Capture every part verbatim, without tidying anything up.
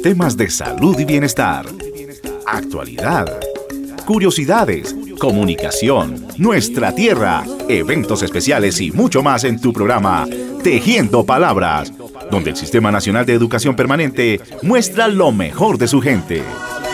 temas de salud y bienestar, actualidad, curiosidades, comunicación, nuestra tierra, eventos especiales y mucho más en tu programa Tejiendo Palabras, donde el Sistema Nacional de Educación Permanente muestra lo mejor de su gente.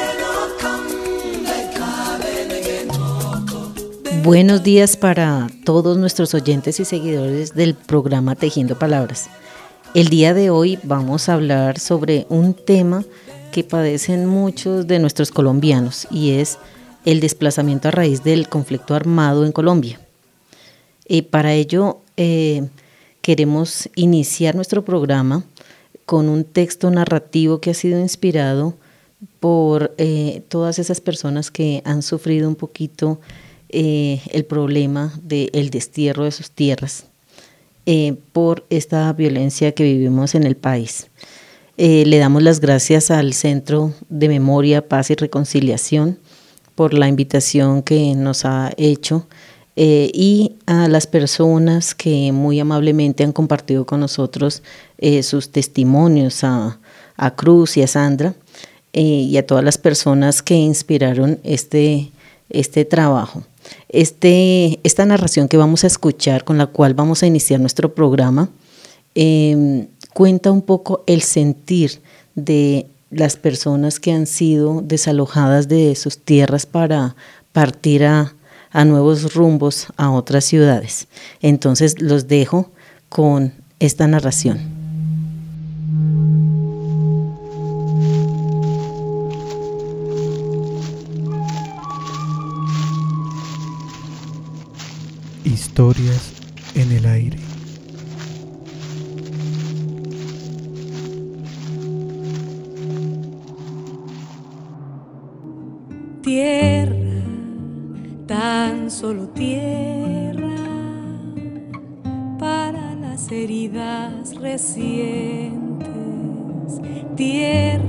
Buenos días para todos nuestros oyentes y seguidores del programa Tejiendo Palabras. El día de hoy vamos a hablar sobre un tema que padecen muchos de nuestros colombianos y es el desplazamiento a raíz del conflicto armado en Colombia. Y para ello eh, queremos iniciar nuestro programa con un texto narrativo que ha sido inspirado por eh, todas esas personas que han sufrido un poquito eh, el problema del destierro de sus tierras eh, por esta violencia que vivimos en el país. Eh, le damos las gracias al Centro de Memoria, Paz y Reconciliación por la invitación que nos ha hecho eh, y a las personas que muy amablemente han compartido con nosotros eh, sus testimonios, a, a Cruz y a Sandra eh, y a todas las personas que inspiraron este, este trabajo. Este, esta narración que vamos a escuchar, con la cual vamos a iniciar nuestro programa, eh, cuenta un poco el sentir de las personas que han sido desalojadas de sus tierras para partir a, a nuevos rumbos a otras ciudades. Entonces los dejo con esta narración. Historias en el aire. Tierra, tan solo tierra, para las heridas recientes. Tierra,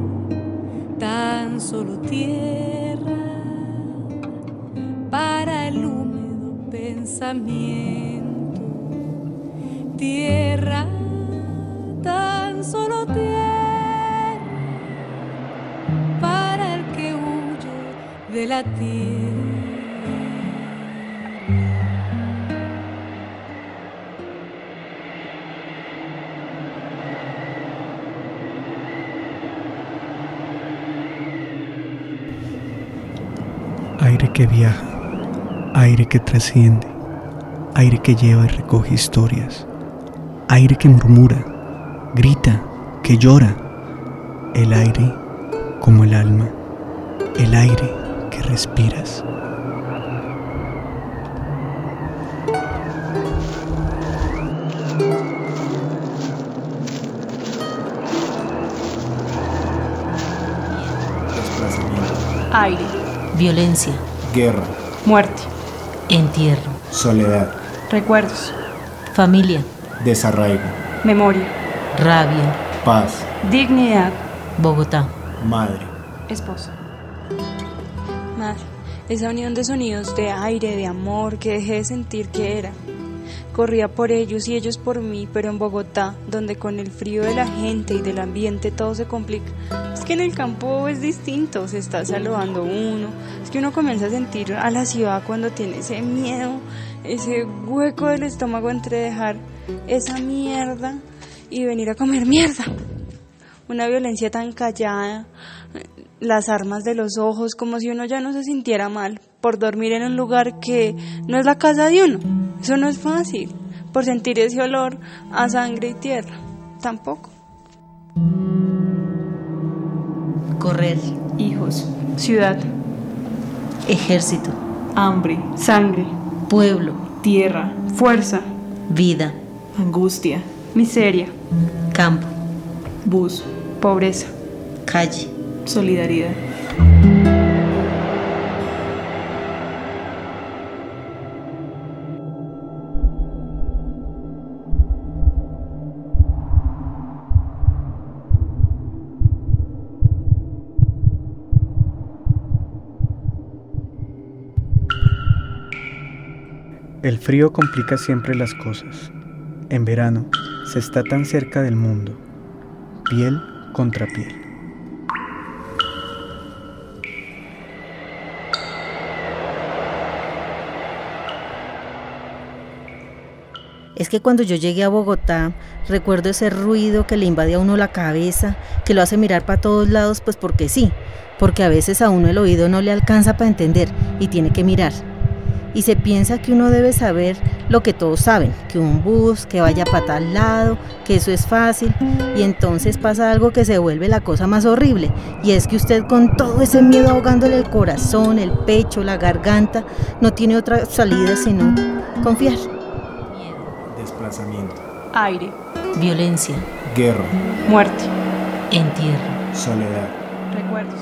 tan solo tierra, para el húmedo pensamiento. Tierra, tan solo tierra, para el que huye de la tierra. Aire que viaja, aire que trasciende, aire que lleva y recoge historias, aire que murmura, grita, que llora, el aire como el alma, el aire que respiras. Aire, Violencia, guerra, muerte, entierro, soledad, recuerdos, familia, desarraigo, memoria, rabia, paz, dignidad, Bogotá. madre, esposa. Madre, esa unión de sonidos de aire, de amor, que dejé de sentir que era. Corría por ellos y ellos por mí, pero en Bogotá, donde con el frío de la gente y del ambiente todo se complica. Es que en el campo es distinto, se está saludando uno. Es que uno comienza a sentir a la ciudad cuando tiene ese miedo, ese hueco del estómago entre dejar esa mierda y venir a comer mierda. Una violencia tan callada, las armas de los ojos, como si uno ya no se sintiera mal por dormir en un lugar que no es la casa de uno. Eso no es fácil, por sentir ese olor a sangre y tierra, tampoco. Correr, Hijos, ciudad, ejército, hambre, sangre, pueblo, tierra, fuerza, vida, angustia, miseria, campo, bus, pobreza, calle, solidaridad. El frío complica siempre las cosas. En verano se está tan cerca del mundo, piel contra piel. Es que cuando yo llegué a Bogotá, recuerdo ese ruido que le invade a uno la cabeza, que lo hace mirar para todos lados, pues porque sí, porque a veces a uno el oído no le alcanza para entender y tiene que mirar. Y se piensa que uno debe saber lo que todos saben, que un bus, que vaya para tal lado, que eso es fácil, y entonces pasa algo que se vuelve la cosa más horrible, y es que usted con todo ese miedo ahogándole el corazón, el pecho, la garganta, no tiene otra salida sino confiar. Desplazamiento. Aire. Violencia. Guerra. Muerte. Entierro. Soledad. Recuerdos.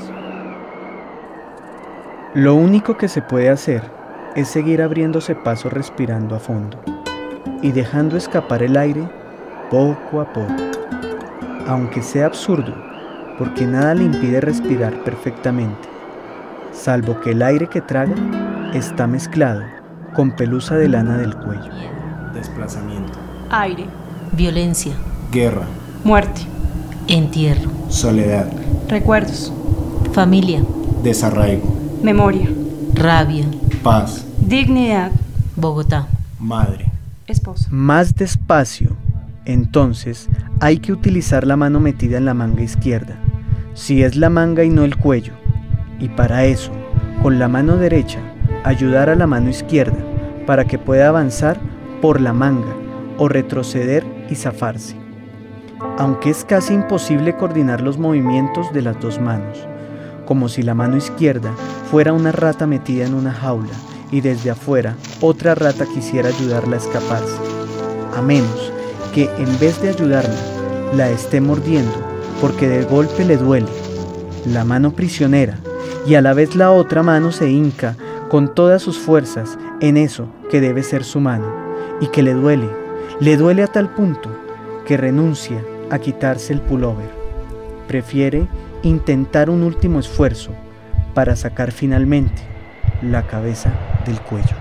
Lo único que se puede hacer es seguir abriéndose paso respirando a fondo y dejando escapar el aire poco a poco. Aunque sea absurdo, porque nada le impide respirar perfectamente, salvo que el aire que traga está mezclado con pelusa de lana del cuello. Desplazamiento. Aire. Violencia. Guerra. Muerte. Entierro. Soledad. Recuerdos. Familia. Desarraigo. Memoria. Rabia. Paz. Dignidad. Bogotá. Madre. Esposa. Más despacio. Entonces hay que utilizar la mano metida en la manga izquierda, si es la manga y no el cuello, y para eso, con la mano derecha, ayudar a la mano izquierda para que pueda avanzar por la manga o retroceder y zafarse. Aunque es casi imposible coordinar los movimientos de las dos manos, como si la mano izquierda fuera una rata metida en una jaula y desde afuera otra rata quisiera ayudarla a escaparse, a menos que en vez de ayudarla, la esté mordiendo porque de golpe le duele, la mano prisionera, y a la vez la otra mano se hinca con todas sus fuerzas en eso que debe ser su mano, y que le duele, le duele a tal punto que renuncia a quitarse el pullover. Prefiere intentar un último esfuerzo para sacar finalmente la cabeza del cuello.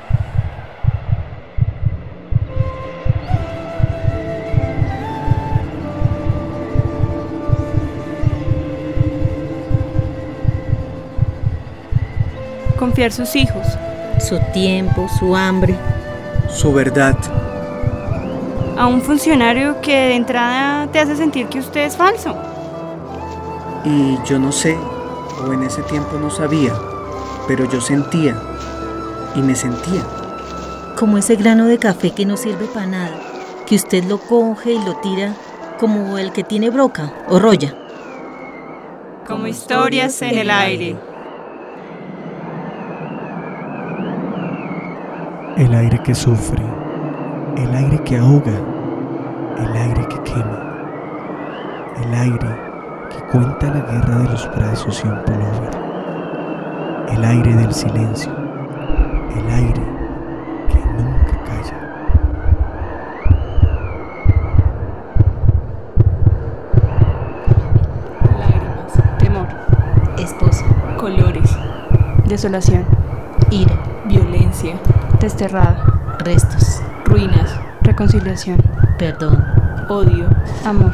Confiar sus hijos. Su tiempo, su hambre. Su verdad. A un funcionario que de entrada te hace sentir que usted es falso. Y yo no sé, o en ese tiempo no sabía, pero yo sentía, y me sentía. Como ese grano de café que no sirve para nada, que usted lo coge y lo tira como el que tiene broca o roya. Como historias en el aire. El aire que sufre, el aire que ahoga, el aire que quema, el aire que cuenta la guerra de los brazos y un pullover, el aire del silencio, el aire que nunca calla. Lágrimas. Temor. Esposa. Colores. Desolación. Ira. Violencia. Desterrada. Restos. Ruinas. Reconciliación. Perdón. Odio. Amor.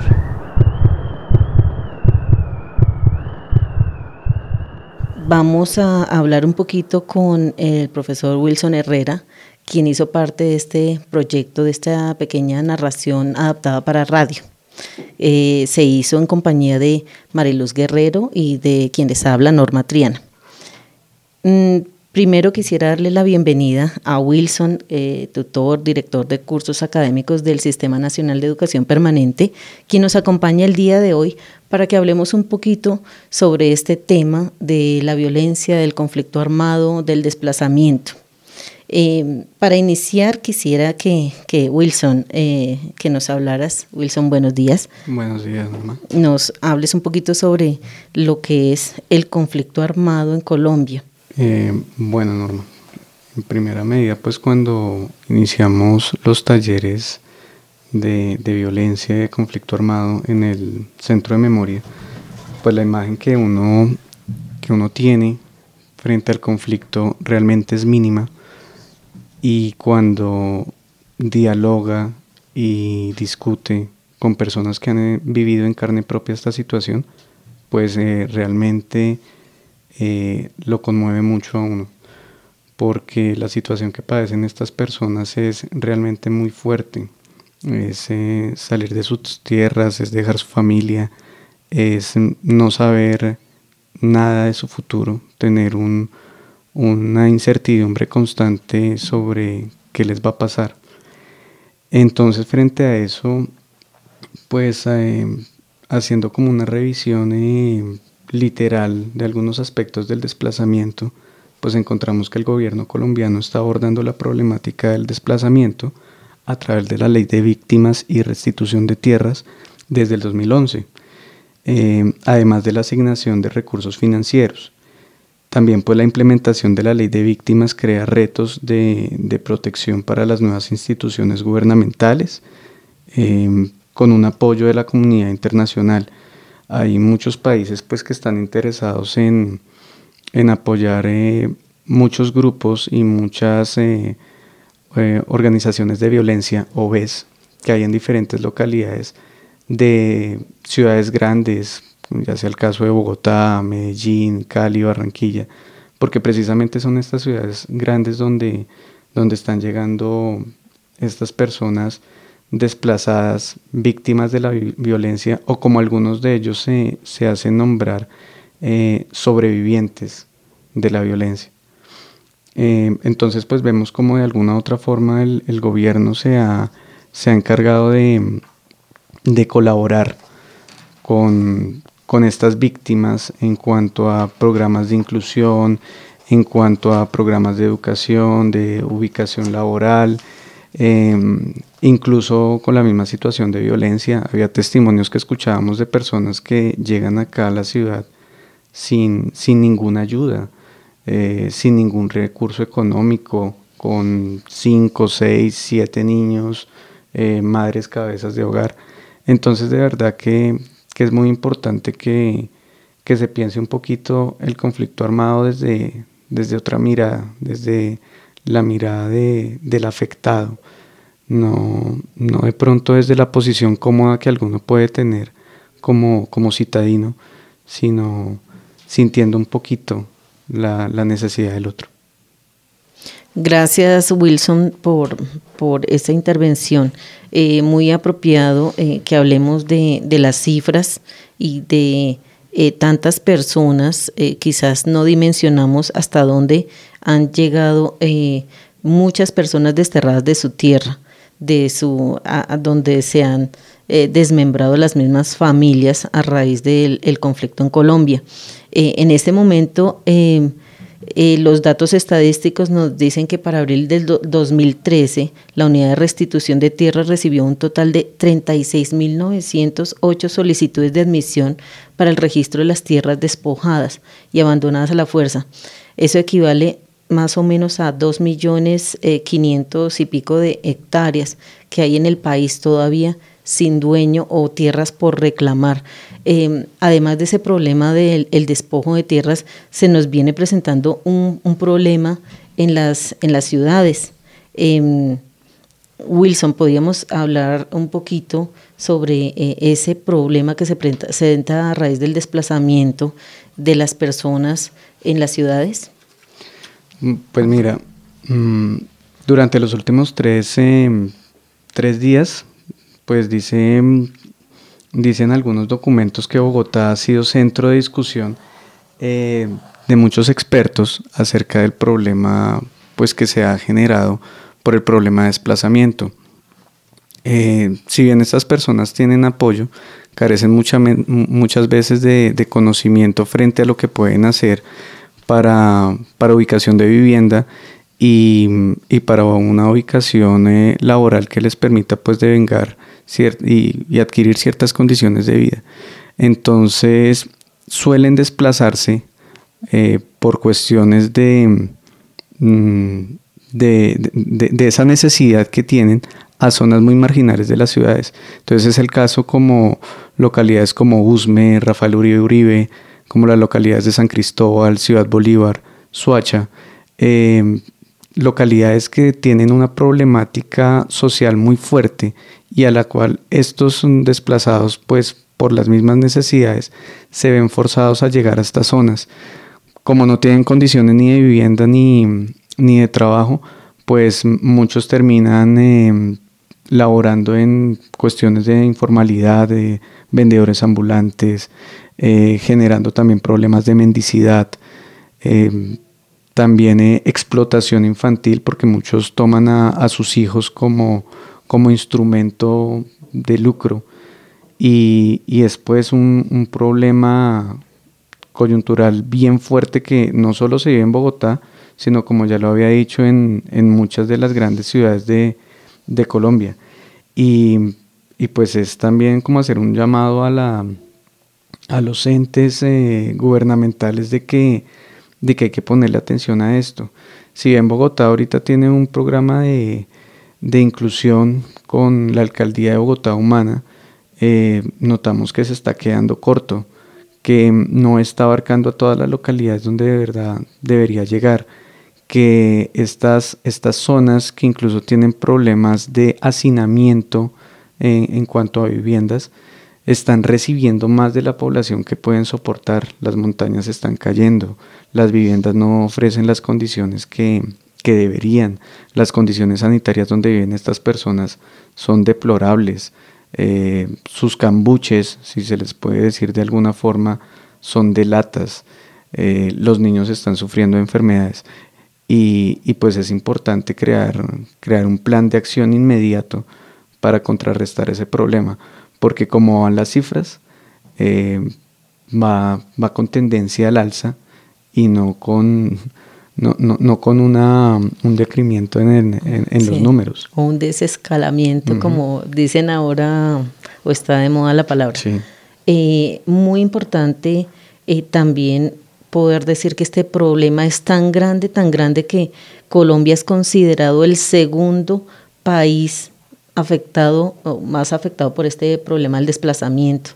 Vamos a hablar un poquito con el profesor Wilson Herrera, quien hizo parte de este proyecto, de esta pequeña narración adaptada para radio. Eh, se hizo en compañía de Mariluz Guerrero y de quien les habla, Norma Triana. Mm, Primero quisiera darle la bienvenida a Wilson, eh, tutor, director de cursos académicos del Sistema Nacional de Educación Permanente, quien nos acompaña el día de hoy para que hablemos un poquito sobre este tema de la violencia, del conflicto armado, del desplazamiento. Eh, para iniciar quisiera que, que Wilson, eh, que nos hablaras. Wilson, buenos días. Buenos días, Norma. Nos hables un poquito sobre lo que es el conflicto armado en Colombia. Eh, bueno, Norma, en primera medida, pues cuando iniciamos los talleres de, de violencia y de conflicto armado en el Centro de Memoria, pues la imagen que uno, que uno tiene frente al conflicto realmente es mínima, y cuando dialoga y discute con personas que han eh, vivido en carne propia esta situación, pues eh, realmente... Eh, lo conmueve mucho a uno, porque la situación que padecen estas personas es realmente muy fuerte. Es eh, salir de sus tierras, es dejar su familia, es no saber nada de su futuro, tener un, una incertidumbre constante sobre qué les va a pasar. Entonces, frente a eso, pues eh, haciendo como una revisión eh, literal de algunos aspectos del desplazamiento, pues encontramos que el gobierno colombiano está abordando la problemática del desplazamiento a través de la Ley de Víctimas y Restitución de Tierras desde el dos mil once, eh, además de la asignación de recursos financieros. También pues la implementación de la Ley de Víctimas crea retos de, de protección para las nuevas instituciones gubernamentales, eh, con un apoyo de la comunidad internacional. Hay muchos países pues que están interesados en, en apoyar eh, muchos grupos y muchas eh, eh, organizaciones de violencia o V E S que hay en diferentes localidades de ciudades grandes, ya sea el caso de Bogotá, Medellín, Cali, Barranquilla, porque precisamente son estas ciudades grandes donde, donde están llegando estas personas desplazadas, víctimas de la violencia, o como algunos de ellos se, se hacen nombrar, eh, sobrevivientes de la violencia. Eh, entonces pues vemos como de alguna u otra forma el, el gobierno se ha, se ha encargado de, de colaborar con, con estas víctimas en cuanto a programas de inclusión, en cuanto a programas de educación, de ubicación laboral, Eh, incluso con la misma situación de violencia. Había testimonios que escuchábamos de personas que llegan acá a la ciudad sin, sin ninguna ayuda, eh, sin ningún recurso económico, con cinco, seis, siete niños, eh, madres cabezas de hogar. Entonces de verdad que, que es muy importante que, que se piense un poquito el conflicto armado desde, desde otra mirada, desde la mirada de, del afectado, no, no de pronto desde la posición cómoda que alguno puede tener como, como citadino, sino sintiendo un poquito la, la necesidad del otro. Gracias, Wilson, por, por esta intervención. Eh, muy apropiado eh, que hablemos de, de las cifras y de eh, tantas personas, eh, quizás no dimensionamos hasta dónde han llegado eh, muchas personas desterradas de su tierra, de su a, a donde se han eh, desmembrado las mismas familias a raíz del el conflicto en Colombia. Eh, en este momento, eh, eh, los datos estadísticos nos dicen que para abril del do, dos mil trece, la Unidad de Restitución de Tierras recibió un total de treinta y seis mil novecientas ocho solicitudes de admisión para el registro de las tierras despojadas y abandonadas a la fuerza. Eso equivale más o menos a dos millones quinientos y pico de hectáreas que hay en el país todavía sin dueño o tierras por reclamar. Eh, además de ese problema del el despojo de tierras, se nos viene presentando un, un problema en las, en las ciudades. Eh, Wilson, ¿podríamos hablar un poquito sobre eh, ese problema que se presenta a raíz del desplazamiento de las personas en las ciudades? Pues mira, durante los últimos tres, eh, tres días, pues dice, dicen algunos documentos que Bogotá ha sido centro de discusión eh, de muchos expertos acerca del problema pues, que se ha generado por el problema de desplazamiento. Eh, si bien estas personas tienen apoyo, carecen mucha, muchas veces de, de conocimiento frente a lo que pueden hacer Para, para ubicación de vivienda y, y para una ubicación eh, laboral que les permita pues devengar ciert- y, y adquirir ciertas condiciones de vida. Entonces suelen desplazarse eh, por cuestiones de, de, de, de esa necesidad que tienen a zonas muy marginales de las ciudades. Entonces es el caso como localidades como Usme, Rafael Uribe Uribe, como las localidades de San Cristóbal, Ciudad Bolívar, Soacha, eh, localidades que tienen una problemática social muy fuerte y a la cual estos desplazados, pues por las mismas necesidades, se ven forzados a llegar a estas zonas. Como no tienen condiciones ni de vivienda ni, ni de trabajo, pues muchos terminan eh, laborando en cuestiones de informalidad, de vendedores ambulantes, eh, generando también problemas de mendicidad, eh, también eh, explotación infantil, porque muchos toman a, a sus hijos como, como instrumento de lucro, y, y es pues un, un problema coyuntural bien fuerte que no solo se vive en Bogotá, sino como ya lo había dicho en, en muchas de las grandes ciudades de, de Colombia. Y, y pues es también como hacer un llamado a, la, a los entes eh, gubernamentales de que, de que hay que ponerle atención a esto. Si bien Bogotá ahorita tiene un programa de, de inclusión con la Alcaldía de Bogotá Humana, eh, notamos que se está quedando corto, que no está abarcando a todas las localidades donde de verdad debería llegar, que estas, estas zonas que incluso tienen problemas de hacinamiento en, en cuanto a viviendas, están recibiendo más de la población que pueden soportar. Las montañas están cayendo, las viviendas no ofrecen las condiciones que, que deberían, las condiciones sanitarias donde viven estas personas son deplorables. Eh, sus cambuches, si se les puede decir de alguna forma, son de latas. Eh, los niños están sufriendo enfermedades y, y pues es importante crear, crear un plan de acción inmediato para contrarrestar ese problema, porque como van las cifras, eh, va, va con tendencia al alza y no con... No, no, no con una, un decremento en, el, en, en sí, los números. O un desescalamiento, uh-huh. como dicen ahora, o está de moda la palabra. Sí. Eh, muy importante eh, también poder decir que este problema es tan grande, tan grande que Colombia es considerado el segundo país afectado, o más afectado por este problema del desplazamiento.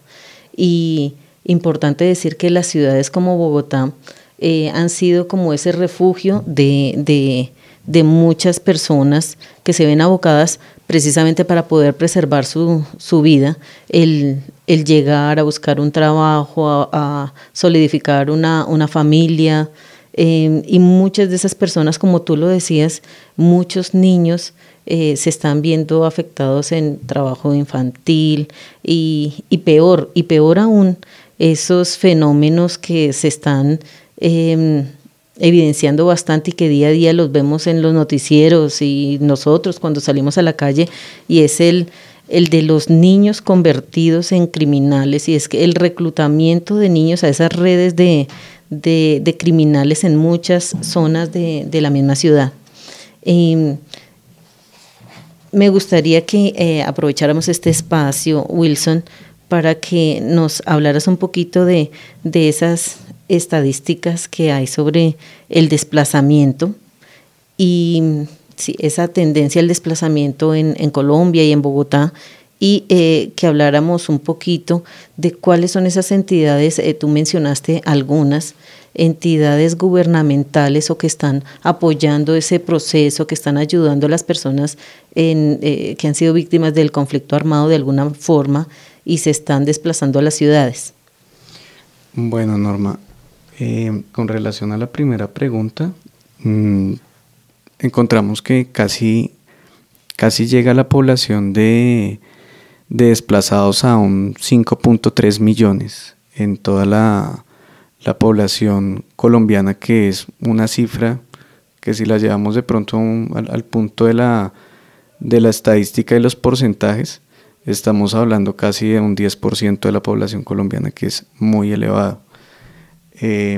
Y importante decir que las ciudades como Bogotá Eh, han sido como ese refugio de, de, de muchas personas que se ven abocadas precisamente para poder preservar su, su vida, el, el llegar a buscar un trabajo, a, a solidificar una, una familia, eh, y muchas de esas personas, como tú lo decías, muchos niños eh, se están viendo afectados en trabajo infantil y, y peor, y peor aún, esos fenómenos que se están Eh, evidenciando bastante y que día a día los vemos en los noticieros y nosotros cuando salimos a la calle, y es el, el de los niños convertidos en criminales, y es que el reclutamiento de niños a esas redes de, de, de criminales en muchas zonas de, de la misma ciudad. Eh, me gustaría que eh, aprovecháramos este espacio, Wilson, para que nos hablaras un poquito de, de esas estadísticas que hay sobre el desplazamiento y sí, esa tendencia al desplazamiento en, en Colombia y en Bogotá, y eh, que habláramos un poquito de cuáles son esas entidades, eh, tú mencionaste algunas, entidades gubernamentales o que están apoyando ese proceso, que están ayudando a las personas en, eh, que han sido víctimas del conflicto armado de alguna forma y se están desplazando a las ciudades. Bueno, Norma, eh, con relación a la primera pregunta, mmm, encontramos que casi, casi llega la población de, de desplazados a un cinco punto tres millones en toda la, la población colombiana, que es una cifra que si la llevamos de pronto un, al, al punto de la, de la estadística y los porcentajes, estamos hablando casi de un diez por ciento de la población colombiana, que es muy elevado. Eh,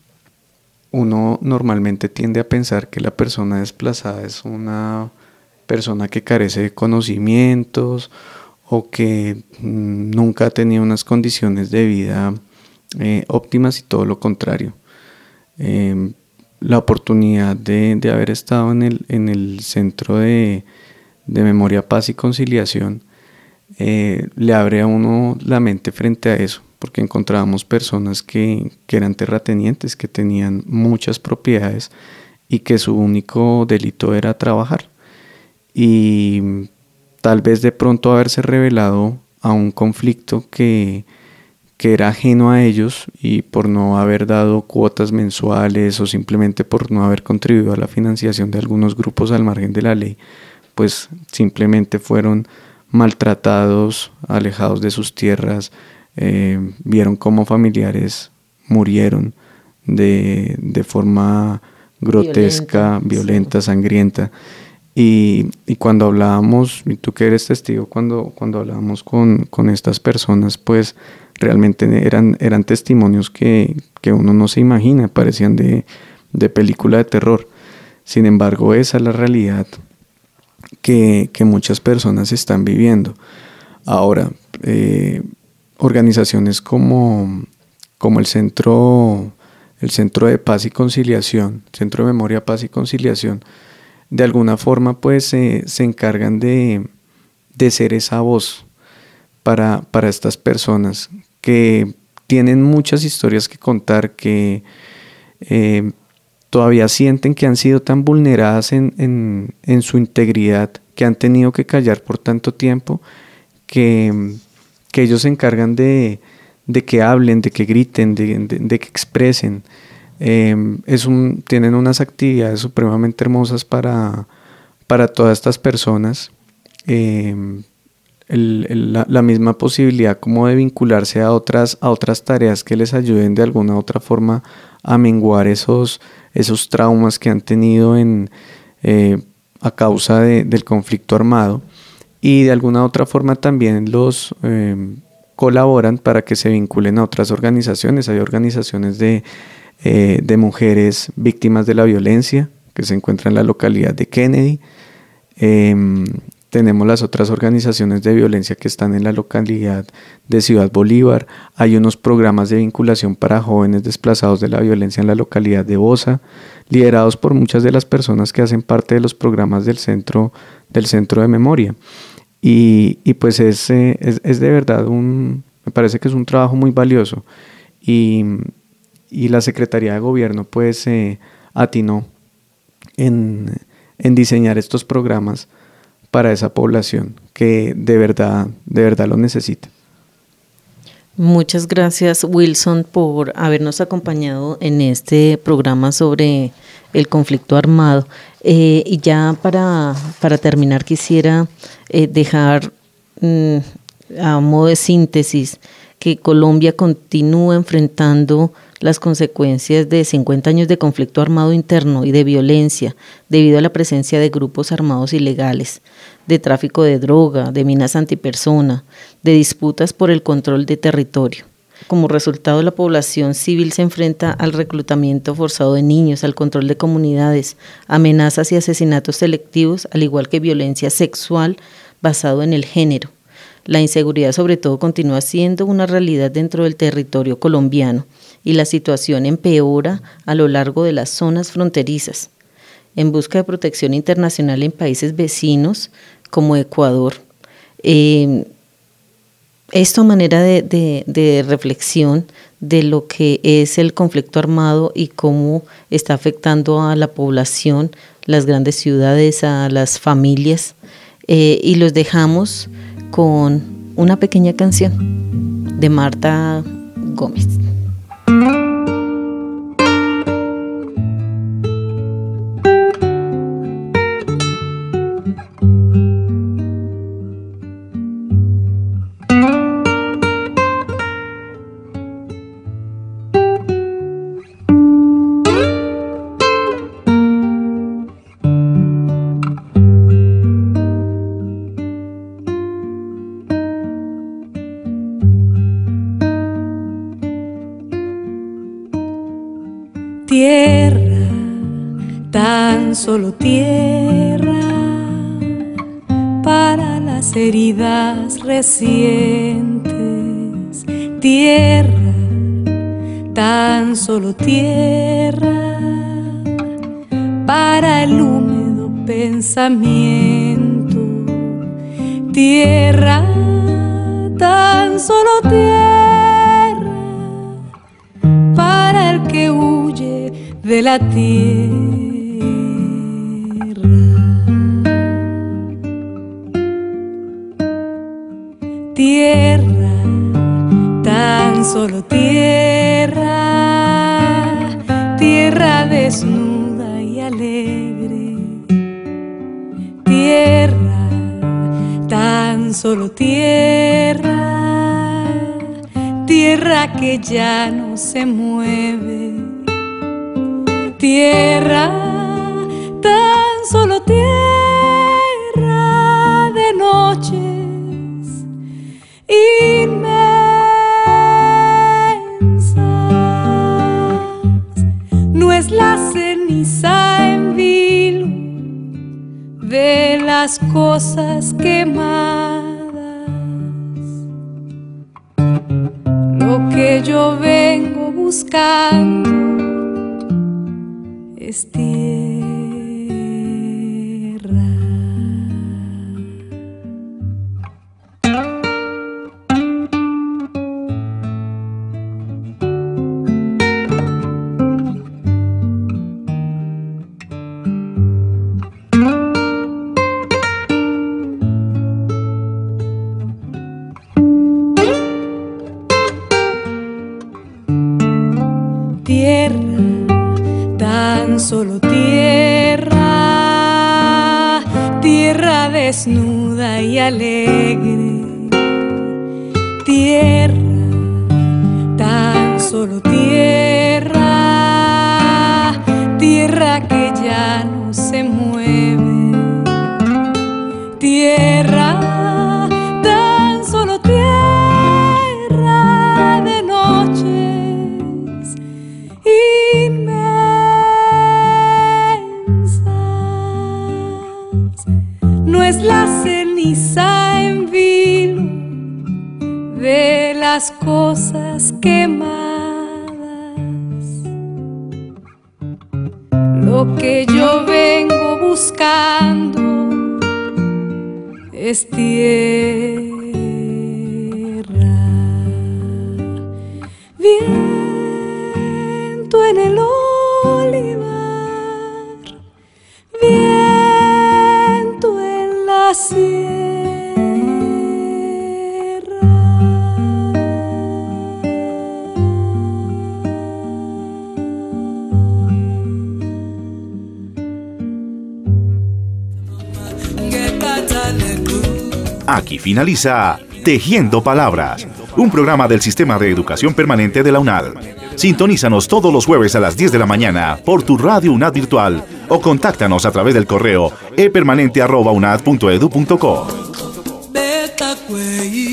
uno normalmente tiende a pensar que la persona desplazada es una persona que carece de conocimientos o que mmm, nunca ha tenido unas condiciones de vida eh, óptimas, y todo lo contrario. Eh, la oportunidad de, de haber estado en el, en el Centro de, de Memoria, Paz y Conciliación eh, le abre a uno la mente frente a eso, porque encontrábamos personas que, que eran terratenientes, que tenían muchas propiedades y que su único delito era trabajar, y tal vez de pronto haberse revelado a un conflicto que, que era ajeno a ellos y por no haber dado cuotas mensuales o simplemente por no haber contribuido a la financiación de algunos grupos al margen de la ley, pues simplemente fueron maltratados, alejados de sus tierras, eh, vieron cómo familiares murieron de, de forma grotesca, violenta, violenta sí. sangrienta. Y, y cuando hablábamos, y tú que eres testigo, cuando, cuando hablábamos con, con estas personas, pues realmente eran, eran testimonios que, que uno no se imagina, parecían de, de película de terror. Sin embargo, esa es la realidad que, que muchas personas están viviendo. Ahora, eh, organizaciones como, como el Centro, el Centro de Paz y Conciliación, Centro de Memoria, Paz y Conciliación, de alguna forma pues eh, se encargan de, de ser esa voz para, para estas personas que tienen muchas historias que contar, que eh, todavía sienten que han sido tan vulneradas en, en, en su integridad, que han tenido que callar por tanto tiempo, que, que ellos se encargan de, de que hablen, de que griten, de, de, de que expresen. Eh, es un, tienen unas actividades supremamente hermosas para, para todas estas personas. Eh, el, el, la, la misma posibilidad como de vincularse a otras, a otras tareas que les ayuden de alguna u otra forma a menguar esos, esos traumas que han tenido en, eh, a causa de, del conflicto armado, y de alguna u otra forma también los eh, colaboran para que se vinculen a otras organizaciones. Hay organizaciones de Eh, de mujeres víctimas de la violencia que se encuentran en la localidad de Kennedy. Eh, tenemos las otras organizaciones de violencia que están en la localidad de Ciudad Bolívar. Hay unos programas de vinculación para jóvenes desplazados de la violencia en la localidad de Bosa, liderados por muchas de las personas que hacen parte de los programas del centro, del centro de memoria. Y, y pues es, eh, es, es de verdad un, me parece que es un trabajo muy valioso. Y Y la Secretaría de Gobierno pues eh, atinó en, en diseñar estos programas para esa población que de verdad, de verdad lo necesita. Muchas gracias, Wilson, por habernos acompañado en este programa sobre el conflicto armado. Eh, y ya para, para terminar quisiera eh, dejar mm, a modo de síntesis que Colombia continúa enfrentando las consecuencias de cincuenta años de conflicto armado interno y de violencia debido a la presencia de grupos armados ilegales, de tráfico de droga, de minas antipersona, de disputas por el control de territorio. Como resultado, la población civil se enfrenta al reclutamiento forzado de niños, al control de comunidades, amenazas y asesinatos selectivos, al igual que violencia sexual basado en el género. La inseguridad sobre todo continúa siendo una realidad dentro del territorio colombiano y la situación empeora a lo largo de las zonas fronterizas. En busca de protección internacional en países vecinos como Ecuador, eh, esto a manera de, de, de reflexión de lo que es el conflicto armado y cómo está afectando a la población, las grandes ciudades, a las familias, eh, y los dejamos con una pequeña canción de Marta Gómez. Tierra, tan solo tierra, para las heridas recientes. Tierra, tan solo tierra, para el húmedo pensamiento. Tierra, tan solo tierra, para el que huye de la tierra. Tierra, tan solo tierra, tierra desnuda y alegre, tierra, tan solo tierra, tierra que ya no se mueve, tierra, tan solo tierra de noches inmensas. No es la ceniza en vilo de las cosas quemadas lo que yo vengo buscando, es tierra. Solo tierra, tierra desnuda y alegre, tierra, tan solo tierra, tierra que ya no se mueve, tierra, tan solo tierra de noches inmensas. No es la ceniza en vilo de las cosas quemadas lo que yo vengo buscando, es tierra. Viento en el olivar, viento en la sierra. Aquí finaliza Tejiendo Palabras, un programa del Sistema de Educación Permanente de la UNAD. Sintonízanos todos los jueves a las diez de la mañana por tu radio UNAD virtual o contáctanos a través del correo e permanente arroba unad punto edu punto co.